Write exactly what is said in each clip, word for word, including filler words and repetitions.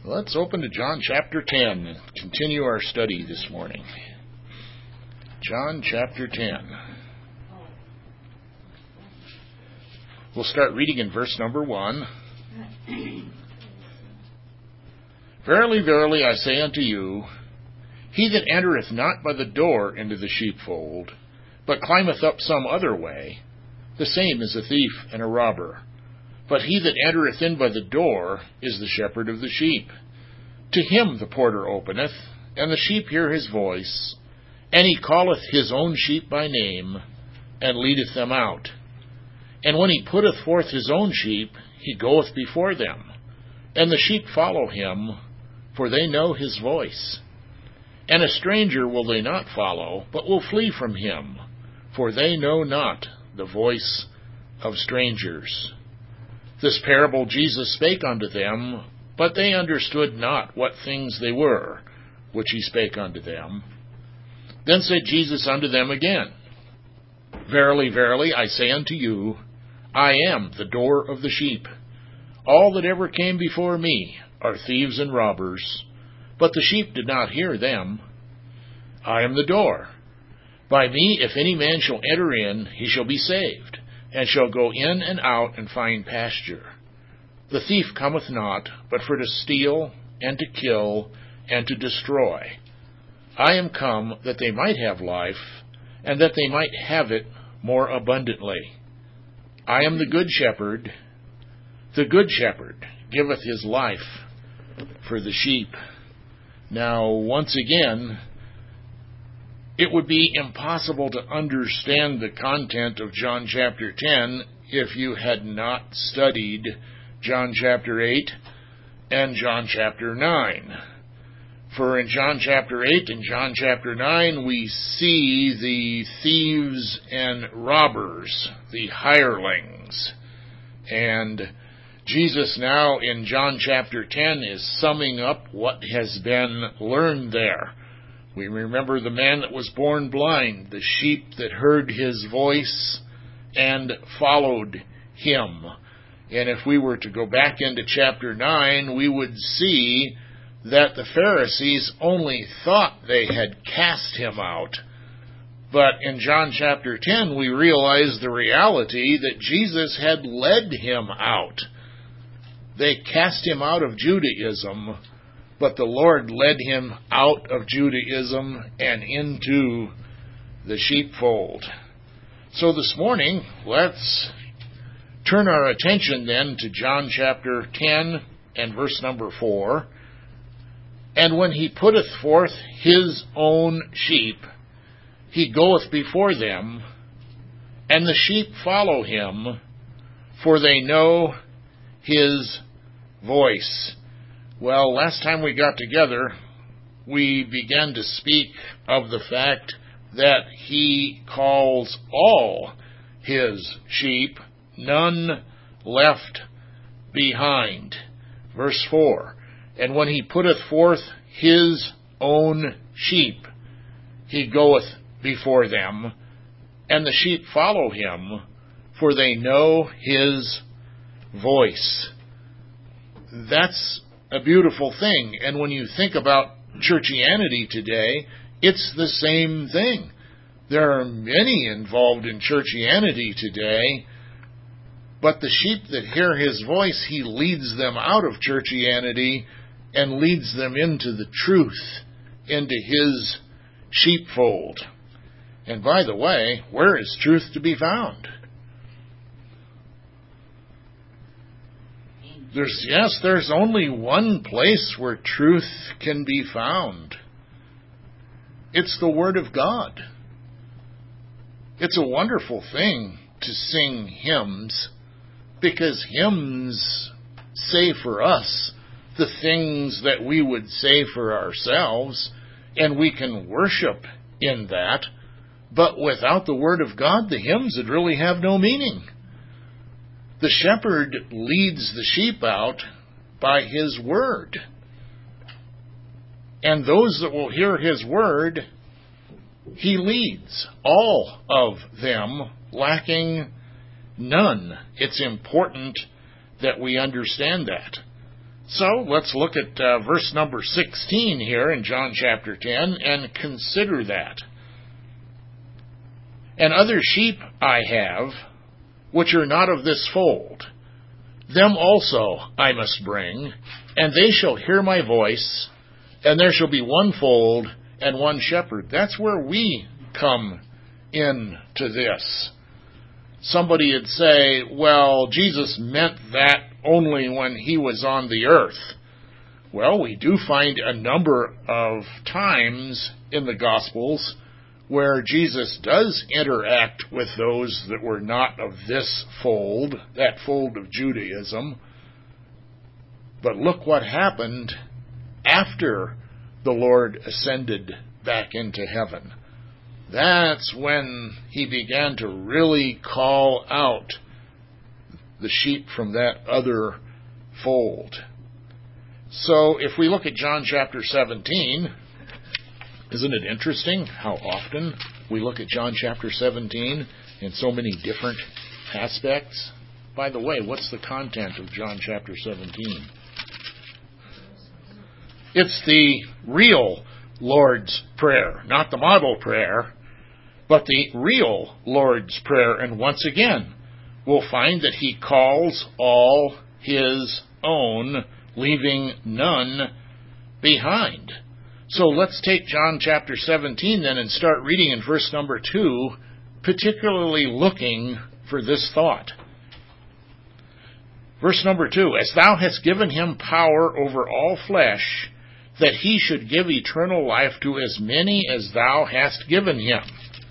Let's open to John chapter ten and continue our study this morning. John chapter ten. We'll start reading in verse number one. Verily, verily, I say unto you, he that entereth not by the door into the sheepfold, but climbeth up some other way, the same is a thief and a robber. But he that entereth in by the door is the shepherd of the sheep. To him the porter openeth, and the sheep hear his voice, and he calleth his own sheep by name, and leadeth them out. And when he putteth forth his own sheep, he goeth before them, and the sheep follow him, for they know his voice. And a stranger will they not follow, but will flee from him, for they know not the voice of strangers. This parable Jesus spake unto them, but they understood not what things they were, which he spake unto them. Then said Jesus unto them again, Verily, verily, I say unto you, I am the door of the sheep. All that ever came before me are thieves and robbers, but the sheep did not hear them. I am the door. By me, if any man shall enter in, he shall be saved, and shall go in and out and find pasture. The thief cometh not, but for to steal, and to kill, and to destroy. I am come that they might have life, and that they might have it more abundantly. I am the good shepherd. The good shepherd giveth his life for the sheep. Now, once again, it would be impossible to understand the content of John chapter ten if you had not studied John chapter eight and John chapter nine. For in John chapter eight and John chapter nine, we see the thieves and robbers, the hirelings. And Jesus now in John chapter ten is summing up what has been learned there. We remember the man that was born blind, the sheep that heard his voice and followed him. And if we were to go back into chapter nine, we would see that the Pharisees only thought they had cast him out. But in John chapter ten, we realize the reality that Jesus had led him out. They cast him out of Judaism, but the Lord led him out of Judaism and into the sheepfold. So this morning, let's turn our attention then to John chapter ten and verse number four. And when he putteth forth his own sheep, he goeth before them, and the sheep follow him, for they know his voice. Well, last time we got together, we began to speak of the fact that he calls all his sheep, none left behind. Verse four, and when he putteth forth his own sheep, he goeth before them, and the sheep follow him, for they know his voice. That's a beautiful thing. And when you think about churchianity today, it's the same thing. There are many involved in churchianity today, but the sheep that hear his voice, he leads them out of churchianity and leads them into the truth, into his sheepfold. And by the way, where is truth to be found? There's, yes, there's only one place where truth can be found. It's the Word of God. It's a wonderful thing to sing hymns, because hymns say for us the things that we would say for ourselves, and we can worship in that. But without the Word of God, the hymns would really have no meaning. The shepherd leads the sheep out by his word. And those that will hear his word, he leads all of them, lacking none. It's important that we understand that. So let's look at uh, verse number sixteen here in John chapter ten and consider that. And other sheep I have, which are not of this fold. Them also I must bring, and they shall hear my voice, and there shall be one fold and one shepherd. That's where we come into this. Somebody would say, well, Jesus meant that only when he was on the earth. Well, we do find a number of times in the Gospels where Jesus does interact with those that were not of this fold, that fold of Judaism. But look what happened after the Lord ascended back into heaven. That's when he began to really call out the sheep from that other fold. So if we look at John chapter seventeen, isn't it interesting how often we look at John chapter seventeen in so many different aspects? By the way, what's the content of John chapter seventeen? It's the real Lord's Prayer, not the model prayer, but the real Lord's Prayer. And once again, we'll find that he calls all his own, leaving none behind. So let's take John chapter seventeen then and start reading in verse number two, particularly looking for this thought. Verse number two, as thou hast given him power over all flesh, that he should give eternal life to as many as thou hast given him.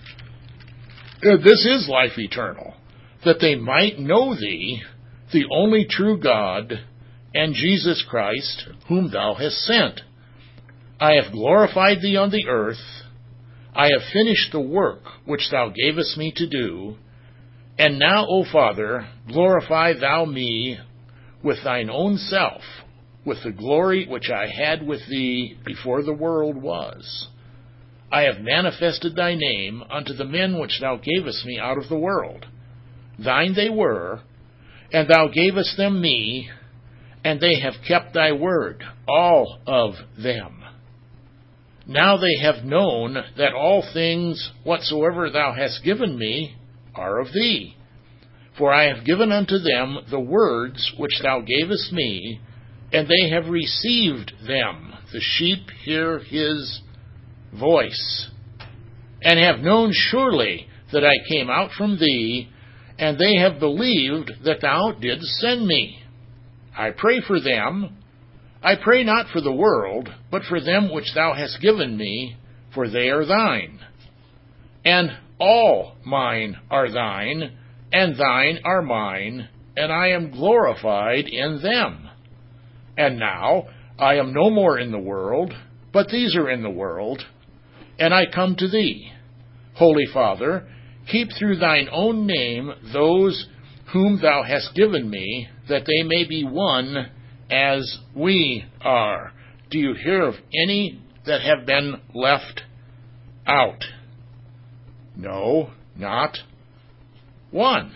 This is life eternal, that they might know thee, the only true God, and Jesus Christ, whom thou hast sent. I have glorified thee on the earth. I have finished the work which thou gavest me to do. And now, O Father, glorify thou me with thine own self, with the glory which I had with thee before the world was. I have manifested thy name unto the men which thou gavest me out of the world. Thine they were, and thou gavest them me, and they have kept thy word, all of them. Now they have known that all things whatsoever thou hast given me are of thee. For I have given unto them the words which thou gavest me, and they have received them. The sheep hear his voice, and have known surely that I came out from thee, and they have believed that thou didst send me. I pray for them. I pray not for the world, but for them which thou hast given me, for they are thine. And all mine are thine, and thine are mine, and I am glorified in them. And now I am no more in the world, but these are in the world, and I come to thee. Holy Father, keep through thine own name those whom thou hast given me, that they may be one as we are. Do you hear of any that have been left out? No, not one.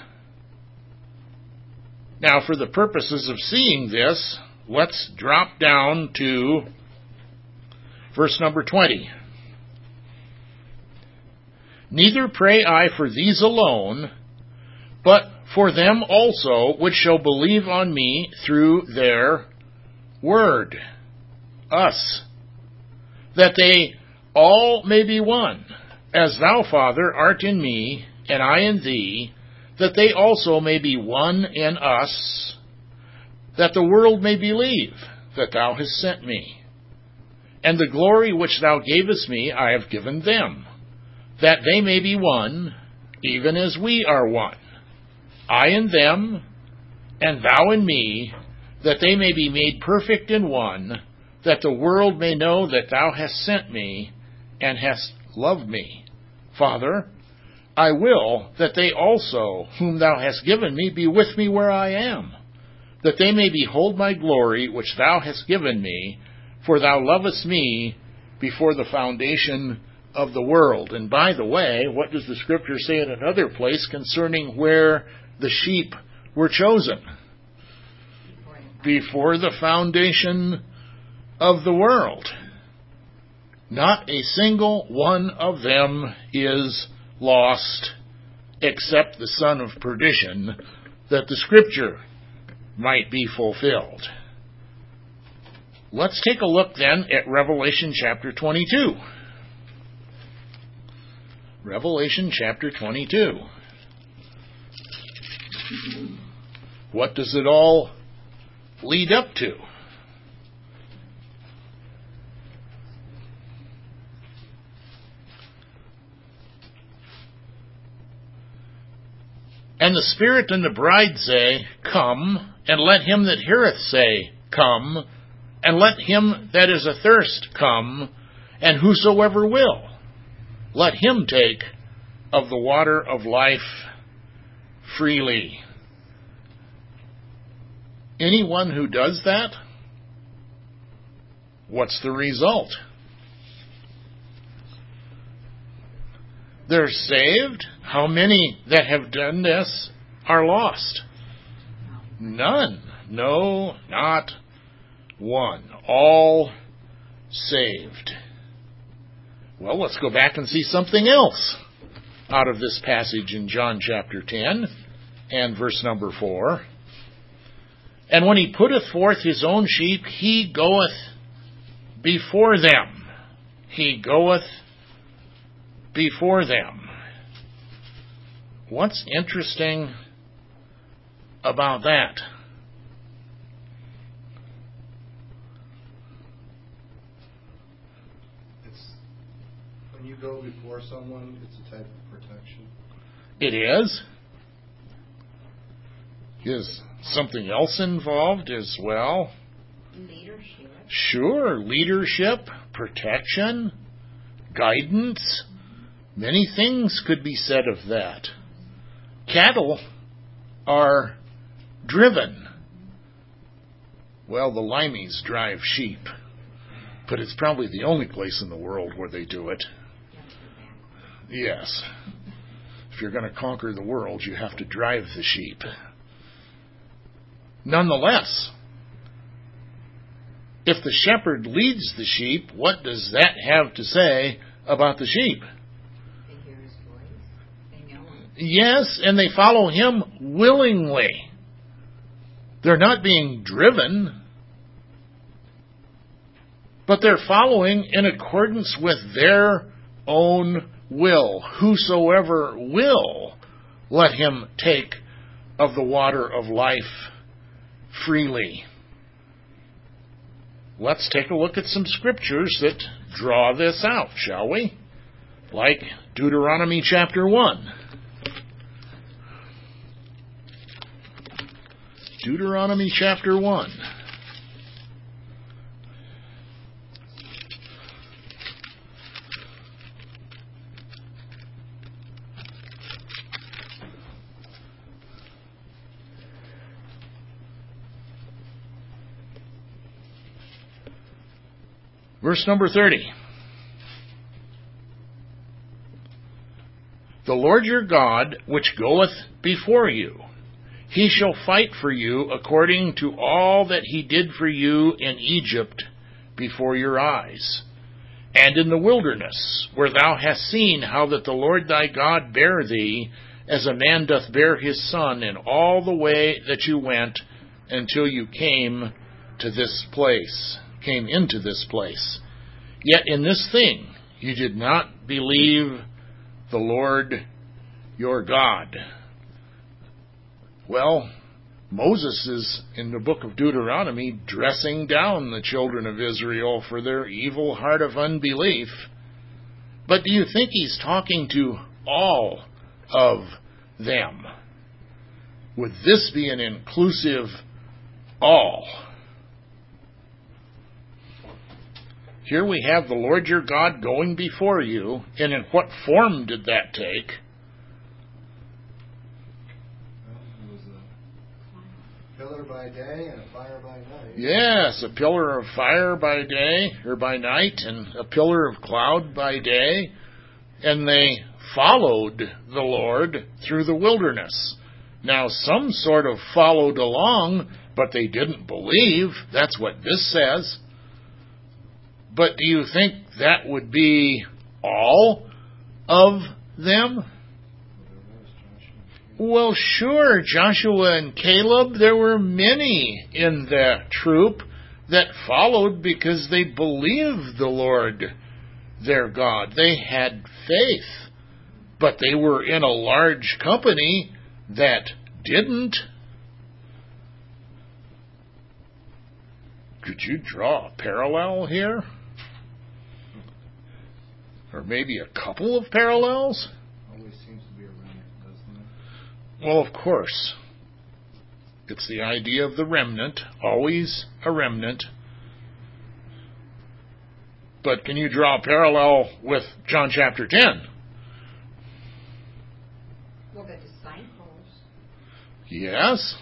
Now, for the purposes of seeing this, let's drop down to verse number twenty. Neither pray I for these alone, but for them also which shall believe on me through their word, us, that they all may be one, as thou, Father, art in me, and I in thee, that they also may be one in us, that the world may believe that thou hast sent me. And the glory which thou gavest me I have given them, that they may be one, even as we are one. I in them, and thou in me, that they may be made perfect in one, that the world may know that thou hast sent me, and hast loved me. Father, I will that they also, whom thou hast given me, be with me where I am, that they may behold my glory which thou hast given me, for thou lovest me before the foundation of the world. And by the way, what does the Scripture say in another place concerning where the sheep were chosen? before the foundation of the world. Not a single one of them is lost, except the son of perdition, that the Scripture might be fulfilled. Let's take a look then at Revelation chapter twenty-two. Revelation chapter twenty-two. What does it all lead up to? And the Spirit and the bride say, Come, and let him that heareth say, Come, and let him that is athirst come, and whosoever will, let him take of the water of life freely. Anyone who does that, what's the result? They're saved. How many that have done this are lost? None. No, not one. All saved. Well, let's go back and see something else out of this passage in John chapter ten and verse number four. And when he putteth forth his own sheep, he goeth before them. He goeth before them. What's interesting about that? It's when you go before someone, it's a type of protection. It is. Is something else involved as well? Leadership. Sure, leadership, protection, guidance. Many things could be said of that. Cattle are driven. Well, the Limeys drive sheep, but it's probably the only place in the world where they do it. Yes. If you're going to conquer the world, you have to drive the sheep. Nonetheless, if the shepherd leads the sheep, what does that have to say about the sheep? They hear his voice. They know him. Yes, and they follow him willingly. They're not being driven, but they're following in accordance with their own will. Whosoever will, let him take of the water of life freely. Let's take a look at some scriptures that draw this out, shall we? Like Deuteronomy chapter one. Deuteronomy chapter one. Verse number thirty. The Lord your God, which goeth before you, he shall fight for you according to all that he did for you in Egypt before your eyes, and in the wilderness, where thou hast seen how that the Lord thy God bare thee, as a man doth bear his son, in all the way that you went, until you came to this place, came into this place. Yet in this thing you did not believe the Lord your God. Well, Moses is, in the book of Deuteronomy, dressing down the children of Israel for their evil heart of unbelief. But do you think he's talking to all of them? Would this be an inclusive all? Here we have the Lord your God going before you, and in what form did that take? Well, it was a pillar by day and a fire by night. Yes, a pillar of fire by day, or by night, and a pillar of cloud by day. And they followed the Lord through the wilderness. Now, some sort of followed along, but they didn't believe. That's what this says. But do you think that would be all of them? Well, sure, Joshua and Caleb, there were many in the troop that followed because they believed the Lord their God. They had faith, but they were in a large company that didn't. Could you draw a parallel here? Or maybe a couple of parallels? Always seems to be a remnant, doesn't it? Well, of course. It's the idea of the remnant, always a remnant. But can you draw a parallel with John chapter ten? Well, the disciples. Yes.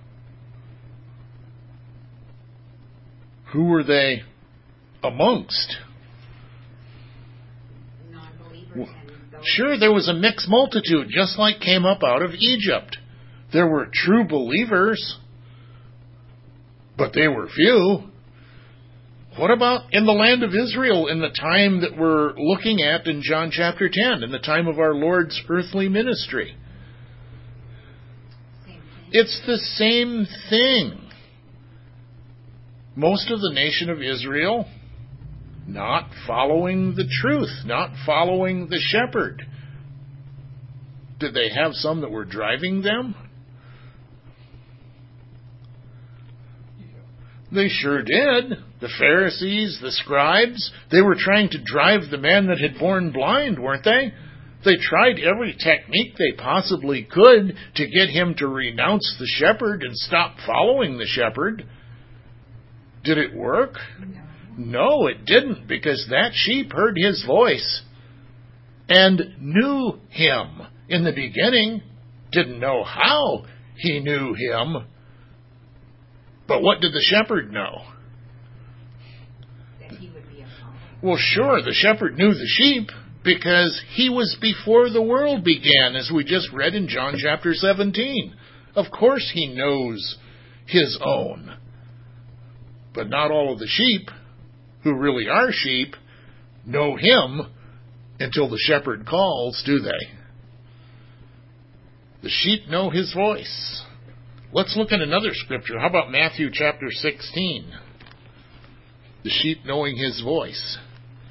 Who were they amongst? Non-believers and those. Sure, there was a mixed multitude, just like came up out of Egypt. There were true believers, but they were few. What about in the land of Israel in the time that we're looking at in John chapter ten, in the time of our Lord's earthly ministry? Same thing. It's the same thing. Most of the nation of Israel not following the truth, not following the shepherd. Did they have some that were driving them? They sure did. The Pharisees, the scribes, they were trying to drive the man that had born blind, weren't they? They tried every technique they possibly could to get him to renounce the shepherd and stop following the shepherd. Did it work? No. No, it didn't, because that sheep heard his voice and knew him. In the beginning, didn't know how he knew him. But what did the shepherd know? That he would be a follower. Well, sure, the shepherd knew the sheep because he was before the world began, as we just read in John chapter seventeen. Of course he knows his own. But not all of the sheep, who really are sheep, know him until the shepherd calls, do they? The sheep know his voice. Let's look at another scripture. How about Matthew chapter sixteen? The sheep knowing his voice.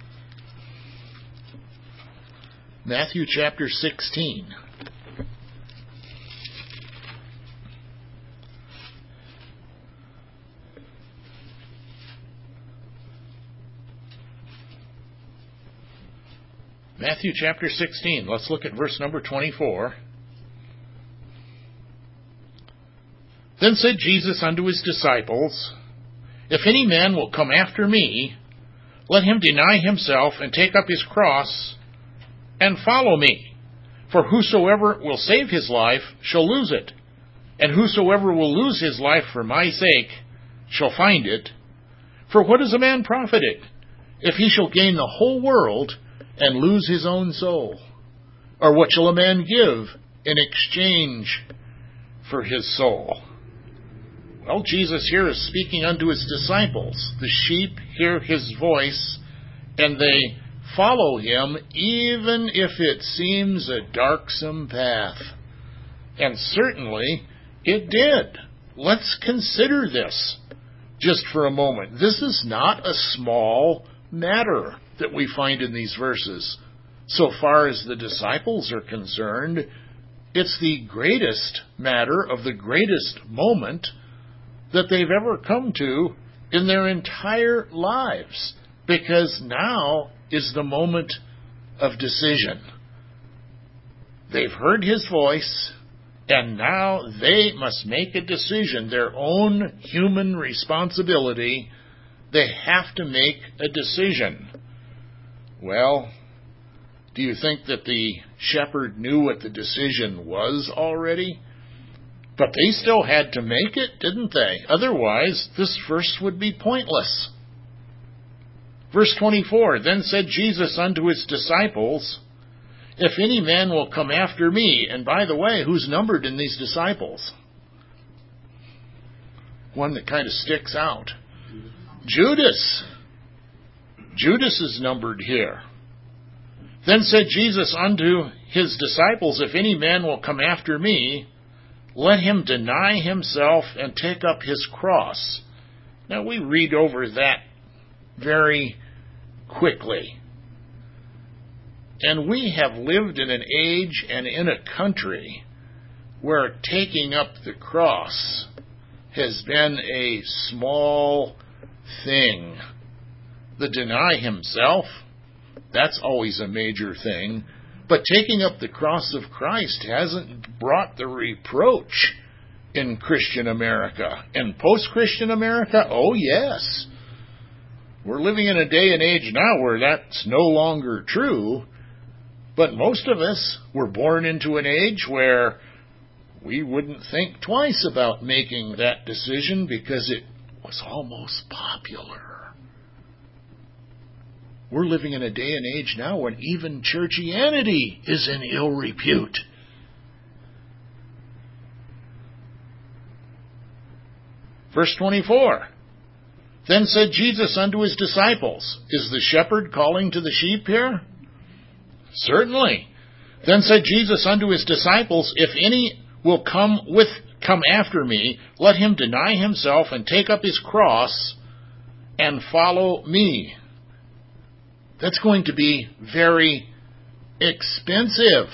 Matthew chapter sixteen. Matthew chapter sixteen. Let's look at verse number twenty-four. Then said Jesus unto his disciples, If any man will come after me, let him deny himself and take up his cross and follow me. For whosoever will save his life shall lose it, and whosoever will lose his life for my sake shall find it. For what is a man profited, if he shall gain the whole world and lose his own soul? Or what shall a man give in exchange for his soul? Well, Jesus here is speaking unto his disciples. The sheep hear his voice, and they follow him, even if it seems a darksome path. And certainly it did. Let's consider this just for a moment. This is not a small matter that we find in these verses. So far as the disciples are concerned, it's the greatest matter of the greatest moment that they've ever come to in their entire lives, because now is the moment of decision. They've heard his voice, and now they must make a decision, their own human responsibility. They have to make a decision. Well, do you think that the shepherd knew what the decision was already? But they still had to make it, didn't they? Otherwise, this verse would be pointless. Verse twenty-four, Then said Jesus unto his disciples, If any man will come after me, and by the way, who's numbered in these disciples? one that kind of sticks out. Judas. Judas is numbered here. Then said Jesus unto his disciples, if any man will come after me, let him deny himself and take up his cross. Now we read over that very quickly. And we have lived in an age and in a country where taking up the cross has been a small thing. The deny himself, that's always a major thing. But taking up the cross of Christ hasn't brought the reproach in Christian America. In post-Christian America, oh yes. We're living in a day and age now where that's no longer true. But most of us were born into an age where we wouldn't think twice about making that decision because it was almost popular. We're living in a day and age now when even churchianity is in ill repute. Verse twenty-four. Then said Jesus unto his disciples, is the shepherd calling to the sheep here? Certainly. Then said Jesus unto his disciples, if any will come with come after me, let him deny himself and take up his cross and follow me. That's going to be very expensive.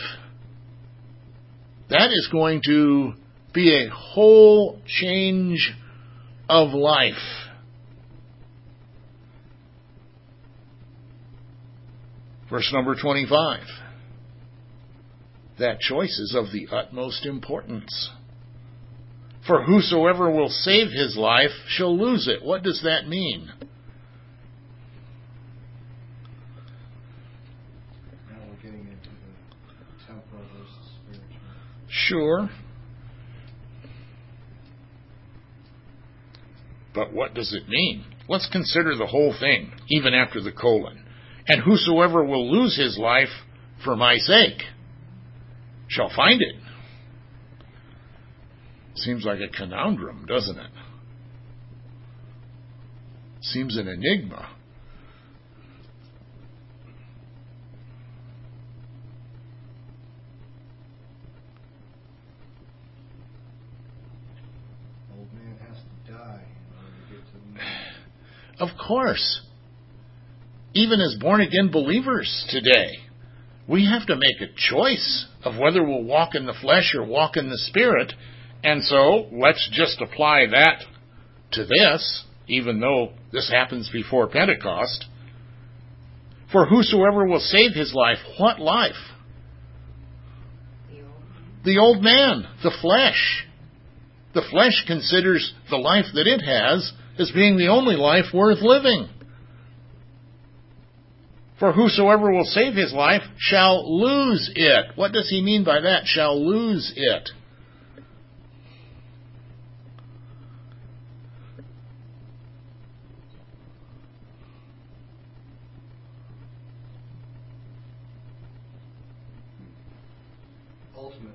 That is going to be a whole change of life. Verse number twenty-five. That choice is of the utmost importance. For whosoever will save his life shall lose it. What does that mean? Now we're getting into the temporal versus spiritual. Sure. But what does it mean? Let's consider the whole thing, even after the colon. And whosoever will lose his life for my sake shall find it. Seems like a conundrum, doesn't it? Seems an enigma. Old man has to die in order to get to the moon. Of course. Even as born-again believers today, we have to make a choice of whether we'll walk in the flesh or walk in the Spirit. And so, let's just apply that to this, even though this happens before Pentecost. For whosoever will save his life, what life? The old man, the flesh. The flesh considers the life that it has as being the only life worth living. For whosoever will save his life shall lose it. What does he mean by that? Shall lose it. Ultimately.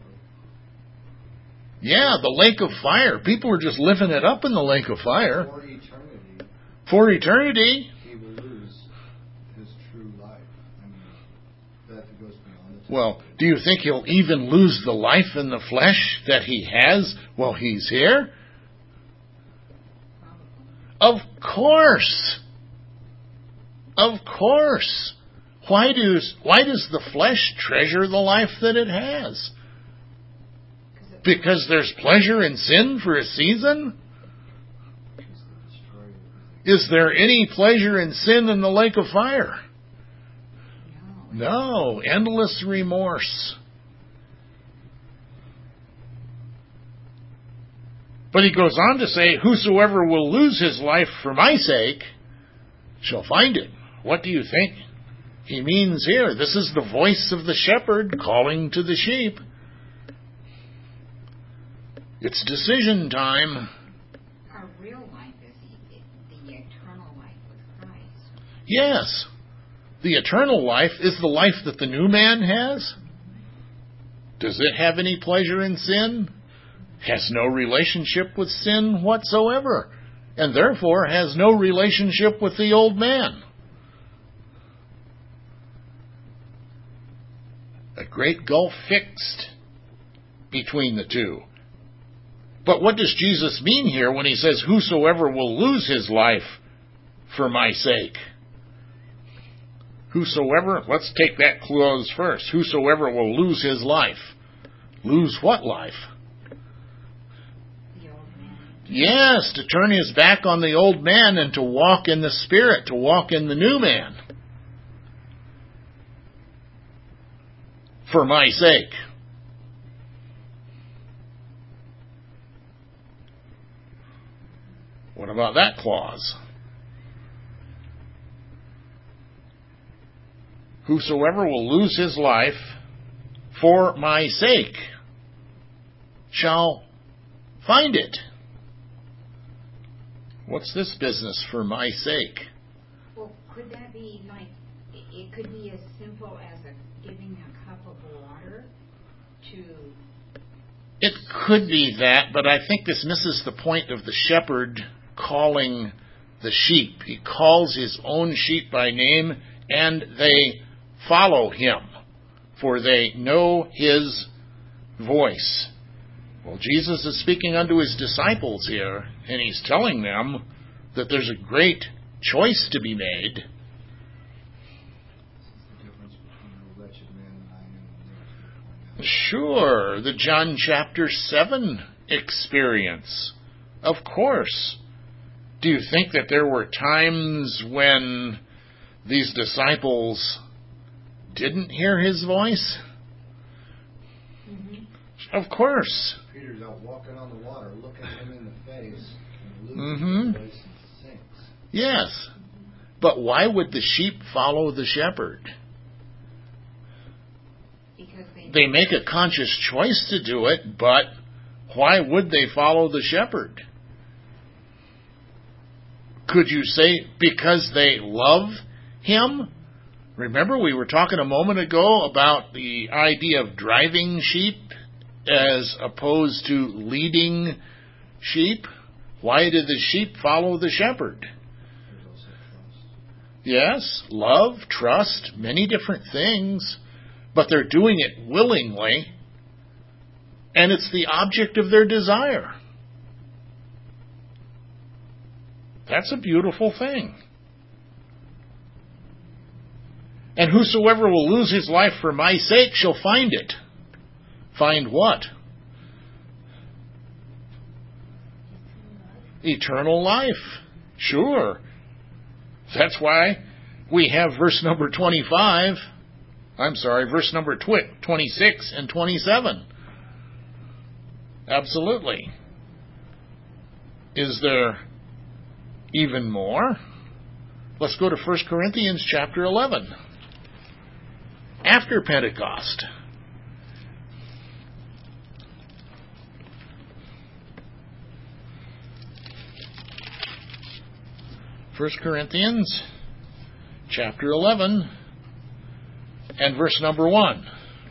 Yeah, the lake of fire. People are just living it up in the lake of fire. For eternity. For eternity. He will lose his true life. I mean, that goes beyond the Well, do you think he'll even lose the life in the flesh that he has while he's here? Of course. Of course. Why does, why does the flesh treasure the life that it has? Because there's pleasure in sin for a season? Is there any pleasure in sin in the lake of fire? No, endless remorse. But he goes on to say, whosoever will lose his life for my sake shall find it. What do you think he means here? This is the voice of the shepherd calling to the sheep. It's decision time. Our real life is the, the eternal life with Christ. Yes. The eternal life is the life that the new man has. Does it have any pleasure in sin? has no relationship with sin whatsoever, and therefore has no relationship with the old man. A great gulf fixed between the two. But what does Jesus mean here when he says, whosoever will lose his life for my sake? Whosoever, let's take that clause first. Whosoever will lose his life. Lose what life? The old man. Yes, to turn his back on the old man and to walk in the Spirit, to walk in the new man. For my sake. What about that clause? Whosoever will lose his life for my sake shall find it. What's this business for my sake? Well, could that be like, it could be as simple as a, giving a cup of water to... It could be that, but I think this misses the point of the shepherd calling the sheep. He calls his own sheep by name, and they follow him, for they know his voice. Well, Jesus is speaking unto his disciples here, and he's telling them that there's a great choice to be made. Sure, the John chapter seven experience. Of course. Do you think that there were times when these disciples didn't hear his voice? Mm-hmm. Of course. Peter's out walking on the water, looking him in the face, and losing Mm-hmm. his voice and sinks. Yes. But why would the sheep follow the shepherd? Because they... They make a conscious choice to do it, but why would they follow the shepherd? Could you say because they love him? Remember, we were talking a moment ago about the idea of driving sheep as opposed to leading sheep. Why did the sheep follow the shepherd? Yes, love, trust, many different things, but they're doing it willingly, and it's the object of their desire. That's a beautiful thing. And whosoever will lose his life for my sake shall find it. Find what? Eternal life. Sure. That's why we have verse number twenty-five. I'm sorry, verse number twenty-six and twenty-seven. Absolutely. Is there even more? Let's go to First Corinthians chapter eleven. After Pentecost. First Corinthians chapter eleven and verse number one.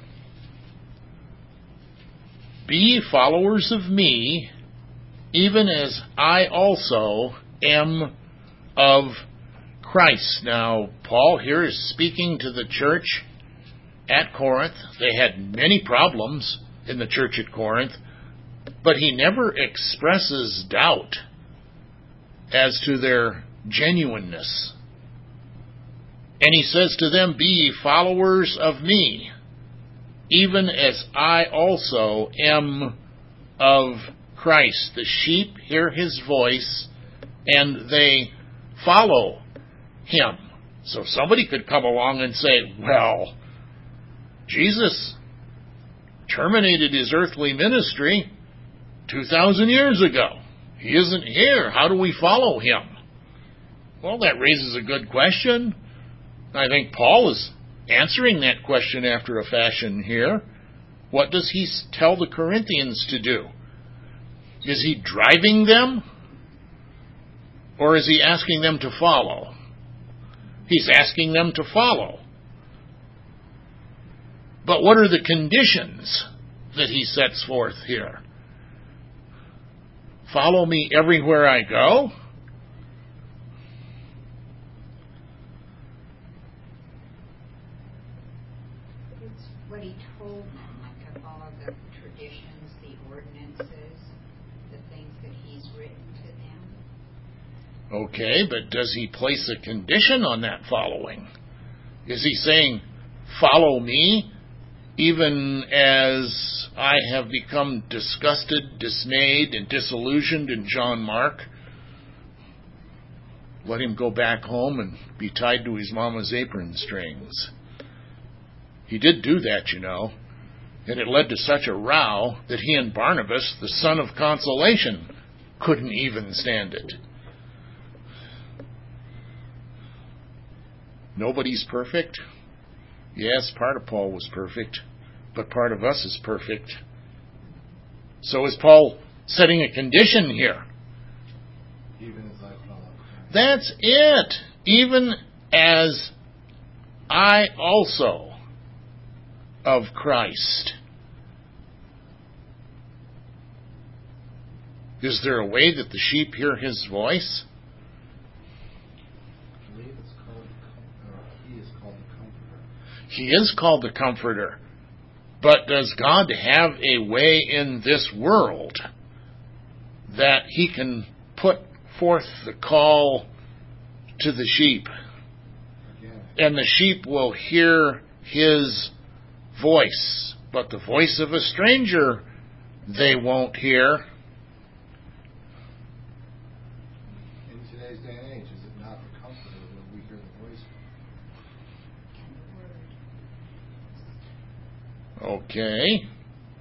Be ye followers of me, even as I also am of Christ. Now, Paul here is speaking to the church at Corinth. They had many problems in the church at Corinth, but he never expresses doubt as to their genuineness. And he says to them, be ye followers of me, even as I also am of Christ. The sheep hear his voice and they follow him. So somebody could come along and say, well, Jesus terminated his earthly ministry two thousand years ago. He isn't here. How do we follow him? Well, that raises a good question. I think Paul is answering that question after a fashion here. What does he tell the Corinthians to do? Is he driving them? Or is he asking them to follow? He's asking them to follow. But what are the conditions that he sets forth here? follow me everywhere I go? It's what he told them, like to follow the traditions, the ordinances, the things that he's written to them. Okay, but does he place a condition on that following? Is he saying, follow me, even as I have become disgusted, dismayed, and disillusioned in John Mark? Let him go back home and be tied to his mama's apron strings. He did do that, you know, and it led to such a row that he and Barnabas, the son of consolation, couldn't even stand it. Nobody's perfect. Yes, part of Paul was perfect, but part of us is perfect. So is Paul setting a condition here? Even as I follow. That's it. Even as I also of Christ. Is there a way that the sheep hear his voice? I believe it's called, or he is called the Comforter. He is called the Comforter. But does God have a way in this world that he can put forth the call to the sheep? Again. And the sheep will hear his voice, but the voice of a stranger they won't hear. In today's day and age, is it not the Comforter that we hear the voice of? Okay.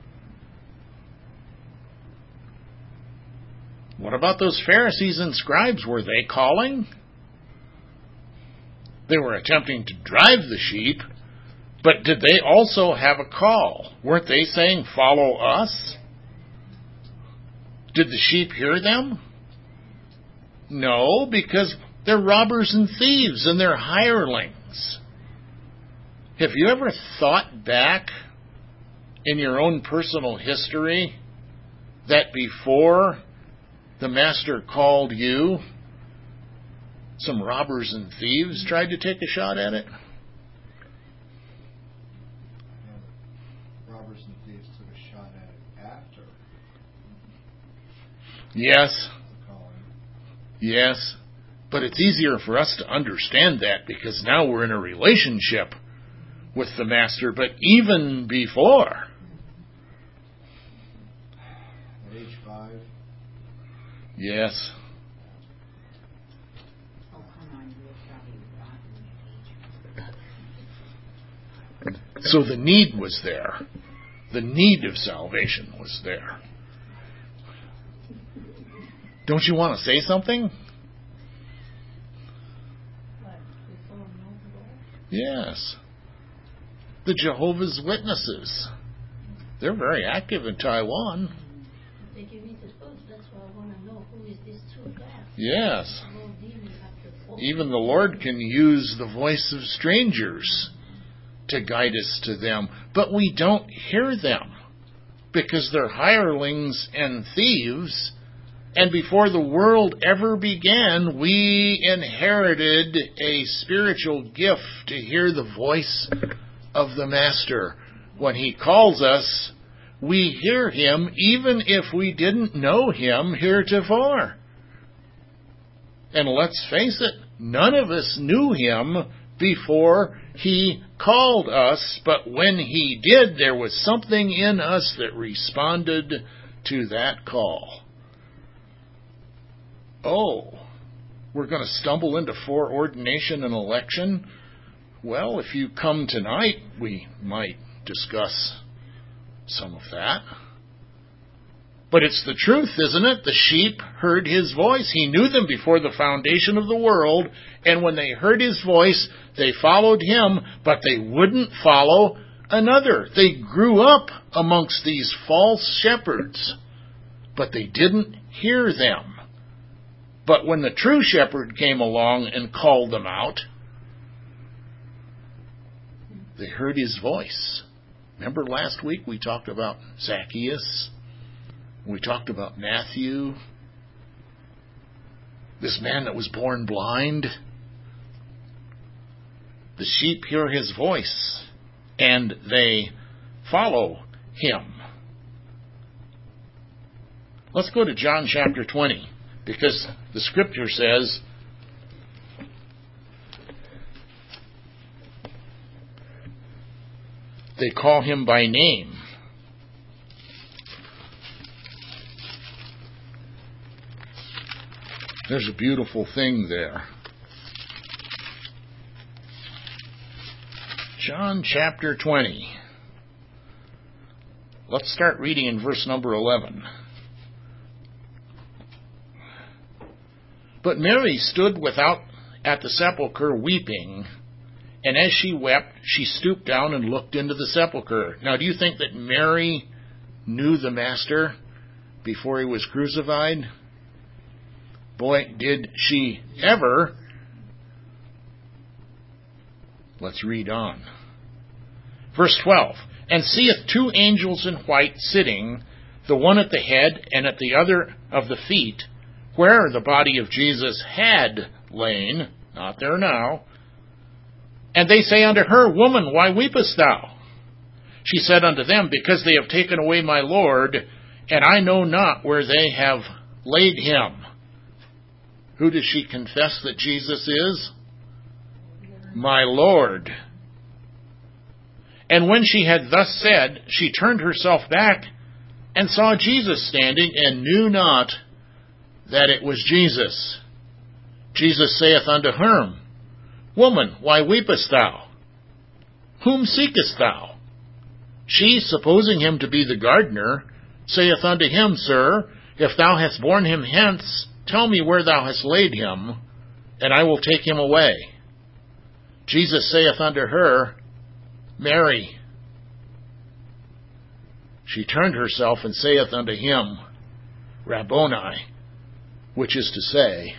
What about those Pharisees and scribes? Were they calling? They were attempting to drive the sheep, but did they also have a call? Weren't they saying, follow us? Did the sheep hear them? No, because they're robbers and thieves and they're hirelings. Have you ever thought back in your own personal history that before the Master called you, some robbers and thieves tried to take a shot at it? Yeah, robbers and thieves took a shot at it after Yes. the calling. Yes. But it's easier for us to understand that because now we're in a relationship with the Master. But even before, At age five, yes. Oh, come on, you're probably rotten at age. So the need was there. The need of salvation was there. Don't you want to say something? Yes. The Jehovah's Witnesses. They're very active in Taiwan. They give me the books, that's why I want to know who is this true God. Yes. Well, demons have to Even the Lord can use the voice of strangers to guide us to them. But we don't hear them because they're hirelings and thieves. And before the world ever began, we inherited a spiritual gift to hear the voice of the Master. When he calls us, we hear him even if we didn't know him heretofore. And let's face it, none of us knew him before he called us, but when he did, there was something in us that responded to that call. Oh, we're going to stumble into foreordination and election? Well, if you come tonight, we might discuss some of that. But it's the truth, isn't it? The sheep heard his voice. He knew them before the foundation of the world, and when they heard his voice, they followed him, but they wouldn't follow another. They grew up amongst these false shepherds, but they didn't hear them. But when the true shepherd came along and called them out, they heard his voice. Remember last week we talked about Zacchaeus? We talked about Matthew This man that was born blind, the sheep hear his voice, and they follow him. Let's go to John chapter twenty, because the scripture says, they call him by name. There's a beautiful thing there. John chapter twenty. Let's start reading in verse number eleven. But Mary stood without at the sepulchre weeping, and as she wept, she stooped down and looked into the sepulchre. Now, do you think that Mary knew the Master before he was crucified? Boy, did she ever. Let's read on. Verse twelve. And seeth two angels in white sitting, the one at the head and at the other of the feet, where the body of Jesus had lain, not there now. And they say unto her, Woman, why weepest thou? She said unto them, Because they have taken away my Lord, and I know not where they have laid him. Who does she confess that Jesus is? My Lord. And when she had thus said, she turned herself back and saw Jesus standing, and knew not that it was Jesus. Jesus saith unto her, Woman, why weepest thou? Whom seekest thou? She, supposing him to be the gardener, saith unto him, Sir, if thou hast borne him hence, tell me where thou hast laid him, and I will take him away. Jesus saith unto her, Mary. She turned herself and saith unto him, Rabboni, which is to say,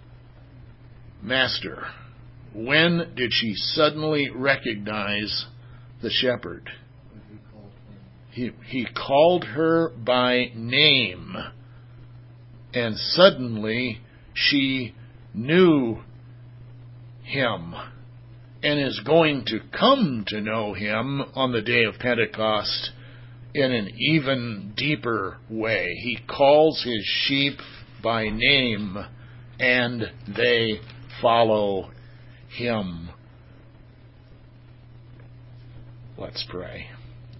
Master. When did she suddenly recognize the shepherd? He, he called her by name, and suddenly she knew him, and is going to come to know him on the day of Pentecost in an even deeper way. He calls his sheep by name, and they follow him. Let's pray.